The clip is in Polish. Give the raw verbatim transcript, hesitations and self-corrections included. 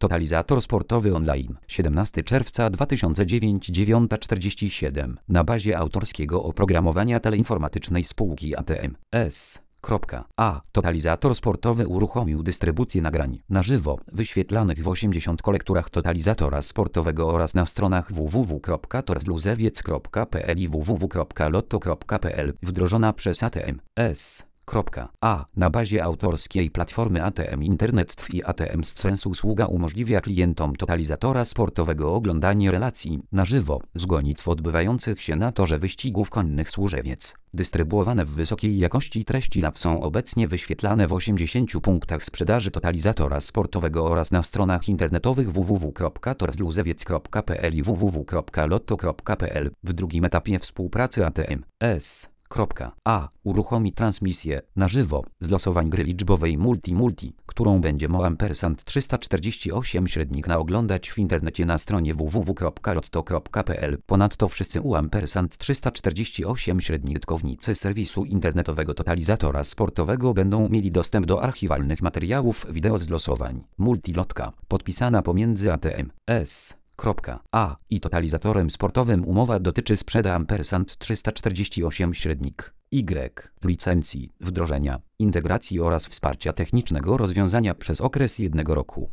Totalizator sportowy online. siedemnastego czerwca dwa tysiące dziewiątego, dziewiąta czterdzieści siedem. Na bazie autorskiego oprogramowania teleinformatycznej spółki A T M S. A. Totalizator sportowy uruchomił dystrybucję nagrań na żywo wyświetlanych w osiemdziesięciu kolektorach totalizatora sportowego oraz na stronach w w w kropka torzluzewiec kropka p l i w w w kropka lotto kropka p l, wdrożona przez A T M S. A. Na bazie autorskiej platformy A T M Internet T W i A T M Strens usługa umożliwia klientom totalizatora sportowego oglądanie relacji na żywo z gonitw odbywających się na torze wyścigów konnych Służewiec. Dystrybuowane w wysokiej jakości treści live są obecnie wyświetlane w osiemdziesięciu punktach sprzedaży totalizatora sportowego oraz na stronach internetowych w w w kropka torzluzewiec kropka p l i w w w kropka lotto kropka p l. W drugim etapie współpracy A T M S. A. Uruchomi transmisję na żywo z losowań gry liczbowej Multi-Multi, którą będzie mo ampersand trzysta czterdzieści osiem średnik na oglądać w internecie na stronie w w w kropka lotto kropka p l. Ponadto wszyscy u ampersand trzysta czterdzieści osiem średnik użytkownicy serwisu internetowego totalizatora sportowego będą mieli dostęp do archiwalnych materiałów wideo z losowań Multilotka, podpisana pomiędzy A T M S. A i totalizatorem sportowym. Umowa dotyczy sprzeda ampersand trzysta czterdzieści osiem średnik Y, licencji, wdrożenia, integracji oraz wsparcia technicznego rozwiązania przez okres jednego roku.